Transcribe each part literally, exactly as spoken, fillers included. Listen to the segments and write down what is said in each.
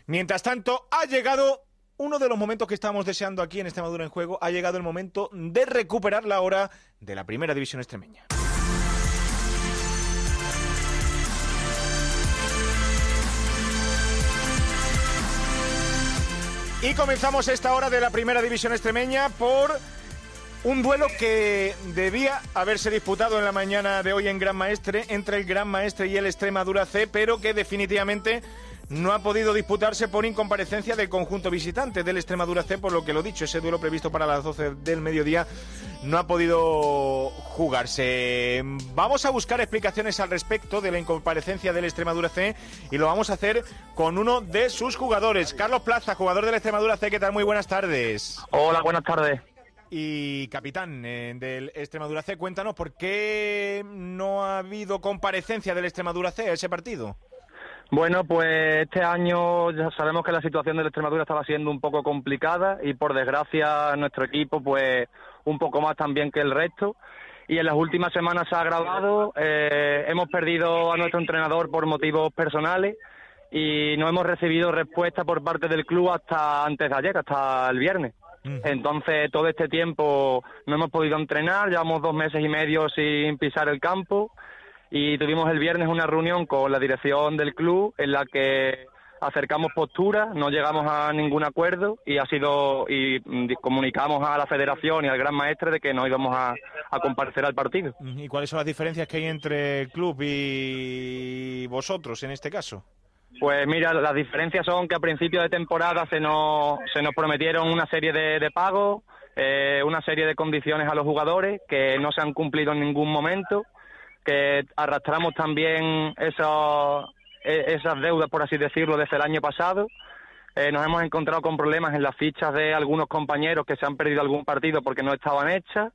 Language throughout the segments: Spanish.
Mientras tanto, ha llegado uno de los momentos que estábamos deseando aquí en Extremadura en Juego. Ha llegado el momento de recuperar la hora de la Primera División extremeña. Y comenzamos esta hora de la Primera División extremeña por un duelo que debía haberse disputado en la mañana de hoy en Gran Maestre entre el Gran Maestre y el Extremadura C, pero que definitivamente no ha podido disputarse por incomparecencia del conjunto visitante del Extremadura C, por lo que lo dicho, ese duelo previsto para las doce del mediodía no ha podido jugarse. Vamos a buscar explicaciones al respecto de la incomparecencia del Extremadura C y lo vamos a hacer con uno de sus jugadores, Carlos Plaza, jugador del Extremadura C. ¿Qué tal? Muy buenas tardes. Hola, buenas tardes. Y capitán eh, del Extremadura C, cuéntanos por qué no ha habido comparecencia del Extremadura C a ese partido. Bueno, pues este año ya sabemos que la situación del Extremadura estaba siendo un poco complicada y por desgracia nuestro equipo pues un poco más también que el resto, y en las últimas semanas se ha agravado. eh, hemos perdido a nuestro entrenador por motivos personales y no hemos recibido respuesta por parte del club hasta antes de ayer, hasta el viernes. Entonces todo este tiempo no hemos podido entrenar, llevamos dos meses y medio sin pisar el campo. Y tuvimos el viernes una reunión con la dirección del club en la que acercamos posturas, no llegamos a ningún acuerdo y ha sido y comunicamos a la federación y al Gran Maestre de que no íbamos a, a comparecer al partido. ¿Y cuáles son las diferencias que hay entre el club y vosotros en este caso? Pues mira, las diferencias son que a principio de temporada se nos, se nos prometieron una serie de, de pagos, eh, una serie de condiciones a los jugadores que no se han cumplido en ningún momento, que arrastramos también esos, esas deudas, por así decirlo, desde el año pasado. Eh, nos hemos encontrado con problemas en las fichas de algunos compañeros que se han perdido algún partido porque no estaban hechas.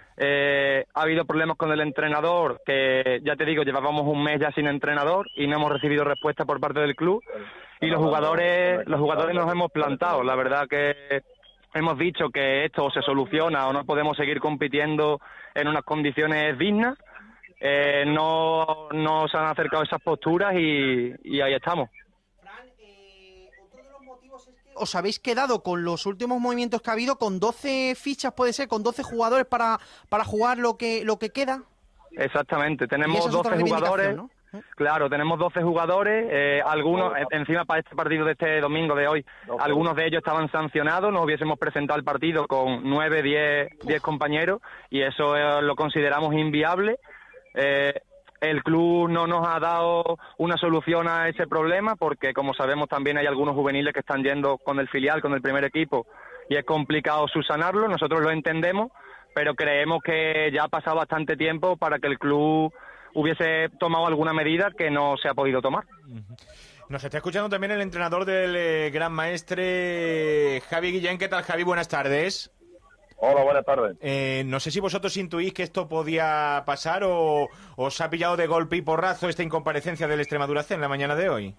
Eh, ha habido problemas con el entrenador, que ya te digo, llevábamos un mes ya sin entrenador y no hemos recibido respuesta por parte del club. Y los jugadores, los jugadores nos hemos plantado. La verdad que hemos dicho que esto se soluciona o no podemos seguir compitiendo en unas condiciones dignas. Eh, no, no se han acercado esas posturas y, y ahí estamos. Fran, eh, otro de los motivos es que os habéis quedado con los últimos movimientos que ha habido, con doce fichas, puede ser, con doce jugadores para, para jugar lo que, lo que queda. Exactamente, tenemos doce jugadores, ¿no? Claro, tenemos doce jugadores, eh, algunos, eh, encima para este partido de este domingo de hoy, algunos de ellos estaban sancionados, nos hubiésemos presentado al partido con nueve, diez, diez compañeros y eso eh, lo consideramos inviable. Eh, el club no nos ha dado una solución a ese problema porque, como sabemos, también hay algunos juveniles que están yendo con el filial, con el primer equipo, y es complicado subsanarlo. Nosotros lo entendemos, pero creemos que ya ha pasado bastante tiempo para que el club hubiese tomado alguna medida que no se ha podido tomar. Nos está escuchando también el entrenador del eh, Gran Maestre, Javi Guillén. ¿Qué tal, Javi? Buenas tardes. Hola, buenas tardes. Eh, no sé si vosotros intuís que esto podía pasar o os ha pillado de golpe y porrazo esta incomparecencia del Extremadura C en la mañana de hoy.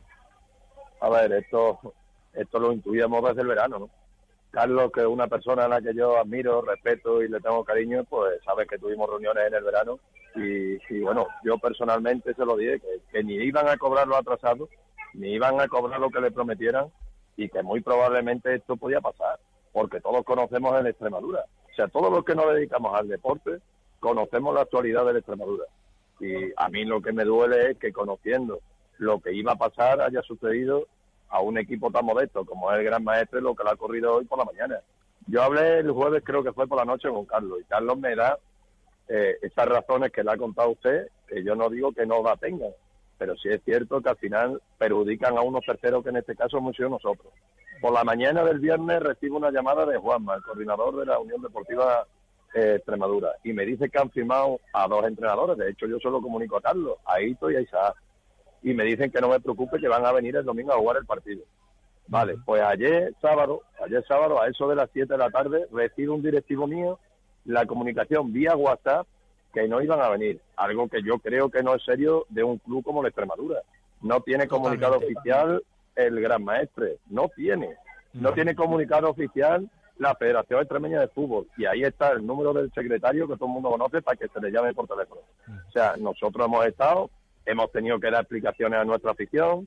A ver, esto esto lo intuíamos desde el verano, ¿no? Carlos, que es una persona a la que yo admiro, respeto y le tengo cariño, pues sabe que tuvimos reuniones en el verano y, y bueno, yo personalmente se lo dije, que, que ni iban a cobrar lo atrasado, ni iban a cobrar lo que le prometieran y que muy probablemente esto podía pasar. Porque todos conocemos el Extremadura. O sea, todos los que nos dedicamos al deporte conocemos la actualidad del Extremadura. Y a mí lo que me duele es que, conociendo lo que iba a pasar, haya sucedido a un equipo tan modesto como es el Gran Maestre lo que le ha ocurrido hoy por la mañana. Yo hablé el jueves, creo que fue por la noche, con Carlos, y Carlos me da eh, esas razones que le ha contado usted, que yo no digo que no la tengan, pero sí es cierto que al final perjudican a unos terceros, que en este caso hemos sido nosotros. Por la mañana del viernes recibo una llamada de Juanma, el coordinador de la Unión Deportiva eh, Extremadura, y me dice que han firmado a dos entrenadores. De hecho, yo solo comunico a Carlos, a Ito y a Isaac, y me dicen que no me preocupe, que van a venir el domingo a jugar el partido. Vale, pues ayer sábado, ayer sábado a eso de las siete de la tarde, recibo un directivo mío la comunicación vía WhatsApp que no iban a venir, algo que yo creo que no es serio de un club como la Extremadura. No tiene comunicado oficial el Gran Maestre, no tiene, no, no tiene comunicado oficial la Federación Extremeña de Fútbol, y ahí está el número del secretario que todo el mundo conoce para que se le llame por teléfono. O sea, nosotros hemos estado, hemos tenido que dar explicaciones a nuestra afición,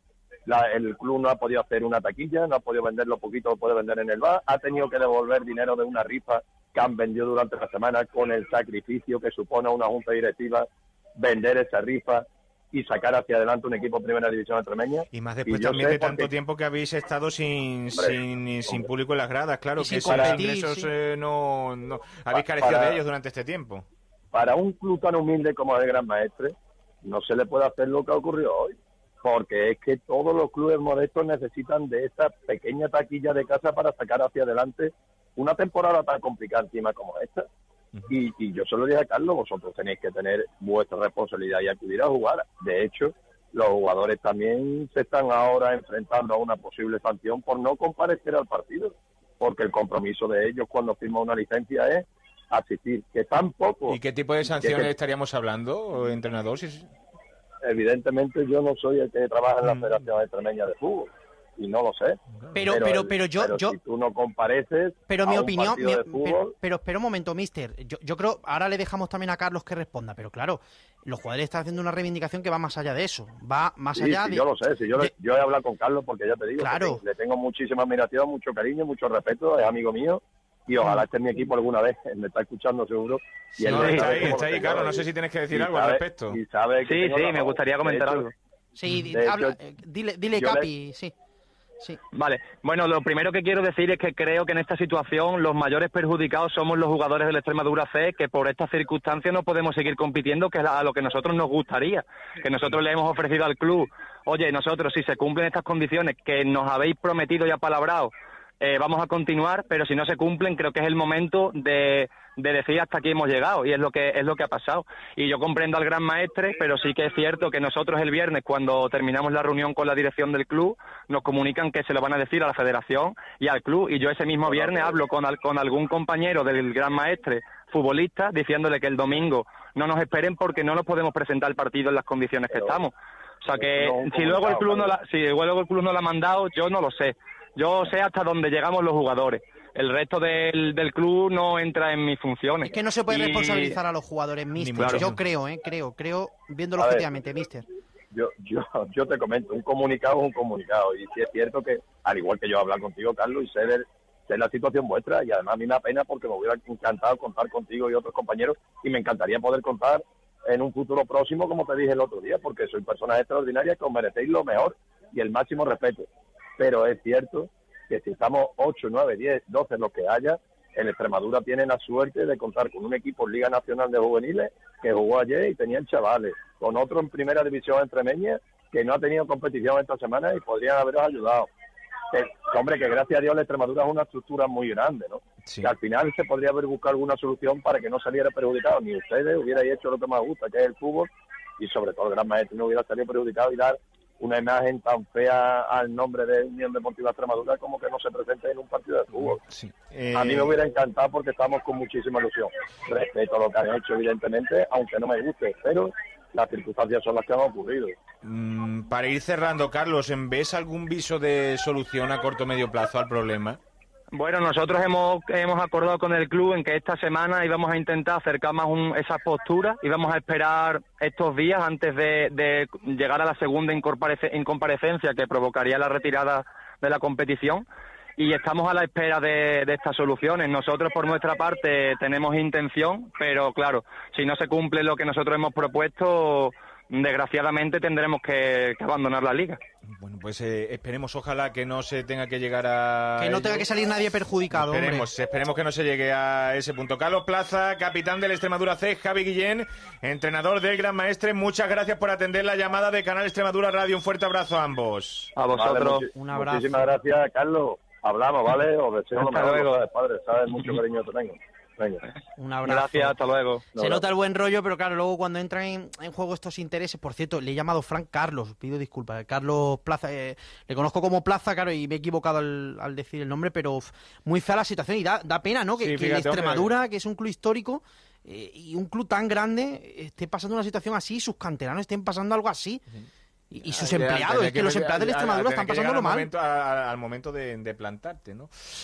La, el club no ha podido hacer una taquilla, no ha podido vender lo poquito que puede vender en el bar, ha tenido que devolver dinero de una rifa que han vendido durante la semana con el sacrificio que supone a una junta directiva vender esa rifa y sacar hacia adelante un equipo de primera división extremeña. Y más después y también de tanto porque... tiempo que habéis estado sin, hombre, sin, hombre. sin público en las gradas, claro, y que esos ingresos sí. eh, no, no habéis carecido para, de ellos durante este tiempo. Para un club tan humilde como el Gran Maestre, no se le puede hacer lo que ha ocurrido hoy, porque es que todos los clubes modestos necesitan de esta pequeña taquilla de casa para sacar hacia adelante una temporada tan complicada encima como esta. Y, y yo se lo dije a Carlos, vosotros tenéis que tener vuestra responsabilidad y acudir a jugar. De hecho, los jugadores también se están ahora enfrentando a una posible sanción por no comparecer al partido, porque el compromiso de ellos cuando firman una licencia es asistir, que tampoco... ¿Y qué tipo de sanciones que, estaríamos hablando, entrenador? Si... Evidentemente yo no soy el que trabaja en la mm. Federación Extremeña de Fútbol. Y no lo sé. Pero, pero, pero, pero yo, pero yo, si tú no compareces, pero mi a opinión, un mi, de fútbol... pero, pero espera un momento, mister. Yo, yo creo, ahora le dejamos también a Carlos que responda, pero claro, los jugadores están haciendo una reivindicación que va más allá de eso, va más sí, allá sí, de. Yo lo sé, sí, yo, de... le, yo he hablado con Carlos porque ya te digo, claro. le tengo muchísima admiración, mucho cariño, mucho respeto, es amigo mío. Y ojalá esté en mi equipo alguna vez, él me está escuchando seguro. Y sí, él no, está ahí, está ahí, Carlos, no sé si tienes que decir algo sabe, al respecto. Y sabe que sí, sí, me gustaría comentar hecho, algo. Sí, de habla, hecho, dile, dile Capi, le... sí. Sí. Vale, bueno, lo primero que quiero decir es que creo que en esta situación los mayores perjudicados somos los jugadores del Extremadura C, que por estas circunstancias no podemos seguir compitiendo, que es a lo que nosotros nos gustaría, que nosotros le hemos ofrecido al club, oye, nosotros si se cumplen estas condiciones que nos habéis prometido y apalabrado, eh, vamos a continuar, pero si no se cumplen creo que es el momento de, de decir hasta aquí hemos llegado, y es lo que es lo que ha pasado. Y yo comprendo al Gran Maestre, pero sí que es cierto que nosotros el viernes, cuando terminamos la reunión con la dirección del club, nos comunican que se lo van a decir a la federación y al club, y yo ese mismo viernes hablo con, al, con algún compañero del Gran Maestre futbolista diciéndole que el domingo no nos esperen porque no nos podemos presentar el partido en las condiciones que estamos. O sea que si luego el club no la, si luego el club no la ha mandado, yo no lo sé. Yo sé hasta dónde llegamos los jugadores. El resto del, del club no entra en mis funciones. Es que no se puede y... responsabilizar a los jugadores, mister. Claro. Yo creo, eh, creo, creo, viéndolo a objetivamente, ver, mister. Yo, yo, yo te comento, un comunicado es un comunicado. Y sí es cierto que, al igual que yo he hablado contigo, Carlos, y sé, de, sé la situación vuestra, y además a mí me da pena porque me hubiera encantado contar contigo y otros compañeros, y me encantaría poder contar en un futuro próximo, como te dije el otro día, porque soy personas extraordinarias que os merecéis lo mejor y el máximo respeto. Pero es cierto que si estamos ocho, nueve, diez, doce, lo que haya, en Extremadura tienen la suerte de contar con un equipo en Liga Nacional de Juveniles que jugó ayer y tenían chavales, con otro en Primera División extremeña que no ha tenido competición esta semana y podrían haberos ayudado. Eh, hombre, que gracias a Dios la Extremadura es una estructura muy grande, ¿no? Sí. Que al final se podría haber buscado alguna solución para que no saliera perjudicado, ni ustedes hubierais hecho lo que más gusta, que es el fútbol, y sobre todo el Gran Maestre no hubiera salido perjudicado y dar una imagen tan fea al nombre de Unión Deportiva Extremadura como que no se presente en un partido de fútbol. Sí. Eh... A mí me hubiera encantado porque estamos con muchísima ilusión. Respeto a lo que han hecho, evidentemente, aunque no me guste, pero las circunstancias son las que han ocurrido. Mm, para ir cerrando, Carlos, ¿ves algún viso de solución a corto o medio plazo al problema? Bueno, nosotros hemos hemos acordado con el club en que esta semana íbamos a intentar acercar más un, esa postura, íbamos a esperar estos días antes de, de llegar a la segunda incomparecencia que provocaría la retirada de la competición, y estamos a la espera de, de estas soluciones. Nosotros por nuestra parte tenemos intención, pero claro, si no se cumple lo que nosotros hemos propuesto, desgraciadamente tendremos que, que abandonar la liga. Bueno, pues eh, esperemos, ojalá que no se tenga que llegar a... Que no tenga que salir nadie perjudicado, Esperemos, hombre. esperemos que no se llegue a ese punto. Carlos Plaza, capitán del Extremadura C, Javi Guillén, entrenador del Gran Maestre, muchas gracias por atender la llamada de Canal Extremadura Radio. Un fuerte abrazo a ambos. A vosotros. Vale, un abrazo. Muchísimas gracias, Carlos. Hablamos, ¿vale? Os deseo lo mejor, los padres, ¿sabes? Mucho cariño te tengo. Venga. Un abrazo. Gracias, hasta luego. Se nota el buen rollo, pero claro, luego cuando entran en, en juego estos intereses, por cierto, le he llamado Frank Carlos, pido disculpas, Carlos Plaza, eh, le conozco como Plaza, claro, y me he equivocado al, al decir el nombre, pero uf, muy fea la situación y da, da pena, ¿no? Que, sí, que fíjate, Extremadura, hombre, que es un club histórico eh, y un club tan grande, esté pasando una situación así, sus canteranos estén pasando algo así. Sí. Y, y sus que, empleados, que, es que, que los empleados de Extremadura están pasándolo al mal. Momento, a, al momento de, de plantarte, ¿no? Sí.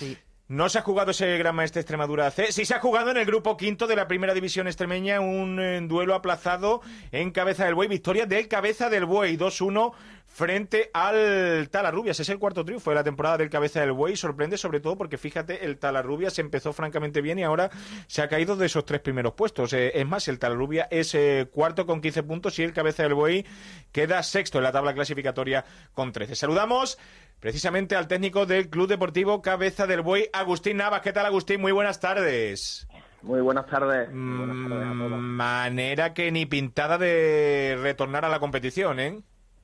No se ha jugado ese Gran Maestre Extremadura C. Sí se ha jugado en el grupo quinto de la Primera División extremeña un eh, duelo aplazado en Cabeza del Buey. Victoria del Cabeza del Buey, dos uno frente al Talarrubias. Es el cuarto triunfo de la temporada del Cabeza del Buey. Sorprende sobre todo porque, fíjate, el Talarrubias empezó francamente bien y ahora se ha caído de esos tres primeros puestos. Eh, es más, el Talarrubias es eh, cuarto con quince puntos y el Cabeza del Buey queda sexto en la tabla clasificatoria con trece. Saludamos precisamente al técnico del Club Deportivo Cabeza del Buey, Agustín Navas. ¿Qué tal, Agustín? Muy buenas tardes. Muy buenas tardes. Muy buenas tardes a todos. Manera que ni pintada de retornar a la competición, ¿eh?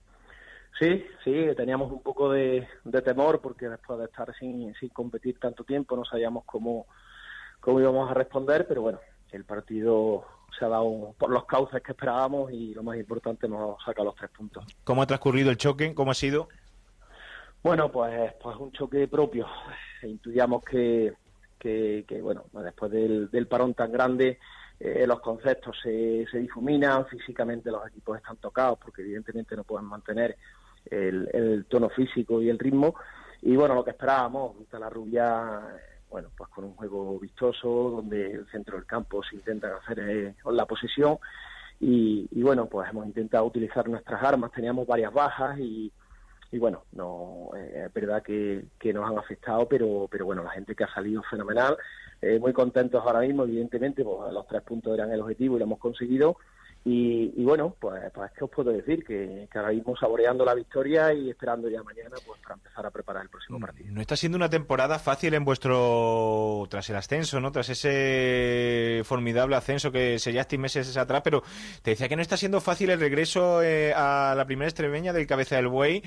Sí, sí, teníamos un poco de, de temor porque después de estar sin, sin competir tanto tiempo no sabíamos cómo, cómo íbamos a responder, pero bueno, el partido se ha dado por los cauces que esperábamos y lo más importante, nos saca los tres puntos. ¿Cómo ha transcurrido el choque? ¿Cómo ha sido? Bueno, pues, pues un choque propio. Intuíamos que, que, que bueno, después del, del parón tan grande, eh, los conceptos se, se difuminan, físicamente los equipos están tocados porque evidentemente no pueden mantener el, el tono físico y el ritmo. Y bueno, lo que esperábamos, Talarrubia, bueno, pues con un juego vistoso, donde el centro del campo se intenta hacer eh, la posesión. Y, y bueno, pues hemos intentado utilizar nuestras armas, teníamos varias bajas y Y bueno, no eh, es verdad que, que nos han afectado, pero pero bueno, la gente que ha salido fenomenal, eh, muy contentos ahora mismo, evidentemente, pues los tres puntos eran el objetivo y lo hemos conseguido. Y, y bueno, pues, pues ¿qué os puedo decir? Que, que ahora mismo saboreando la victoria y esperando ya mañana pues para empezar a preparar el próximo partido. No está siendo una temporada fácil en vuestro, tras el ascenso, ¿no? Tras ese formidable ascenso que sellasteis meses atrás, pero te decía que no está siendo fácil el regreso eh, a la primera extremeña del Cabeza del Buey,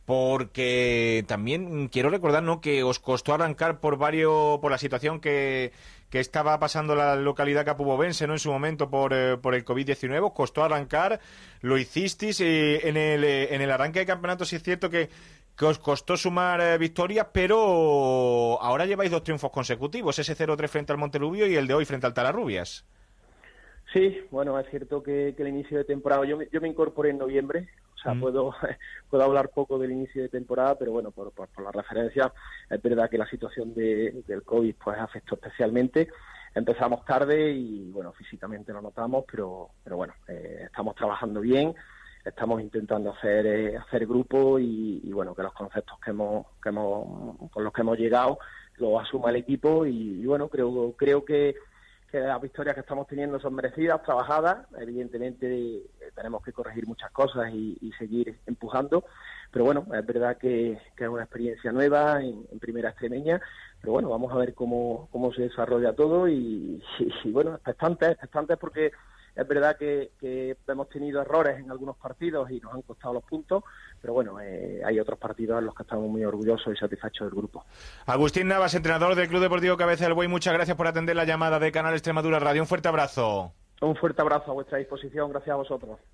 porque también quiero recordar, ¿no?, que os costó arrancar por varios, por la situación que que estaba pasando la localidad capubovense, ¿no?, en su momento por, eh, por el covid diecinueve, os costó arrancar, lo hicisteis y en el, eh, en el arranque de campeonato sí es cierto que, que os costó sumar eh, victorias, pero ahora lleváis dos triunfos consecutivos, ese cero tres frente al Montelubio y el de hoy frente al Talarrubias. Sí, bueno, es cierto que, que el inicio de temporada, yo me, yo me incorporé en noviembre, o sea, mm. puedo, puedo hablar poco del inicio de temporada, pero bueno, por, por, por la referencia, es verdad que la situación de, del COVID pues afectó especialmente. Empezamos tarde y bueno, físicamente lo notamos, pero pero bueno, eh, estamos trabajando bien, estamos intentando hacer eh, hacer grupo y, y bueno, que los conceptos que hemos que hemos con los que hemos llegado lo asuma el equipo y, y bueno, creo creo que que las victorias que estamos teniendo son merecidas, trabajadas. Evidentemente eh, tenemos que corregir muchas cosas y, y seguir empujando, pero bueno, es verdad que, que es una experiencia nueva en, en primera extremeña, pero bueno, vamos a ver cómo, cómo se desarrolla todo y, y, y bueno, expectantes, expectantes porque es verdad que, que hemos tenido errores en algunos partidos y nos han costado los puntos, pero bueno, eh, hay otros partidos en los que estamos muy orgullosos y satisfechos del grupo. Agustín Navas, entrenador del Club Deportivo Cabeza del Buey, muchas gracias por atender la llamada de Canal Extremadura Radio. Un fuerte abrazo. Un fuerte abrazo a vuestra disposición, gracias a vosotros.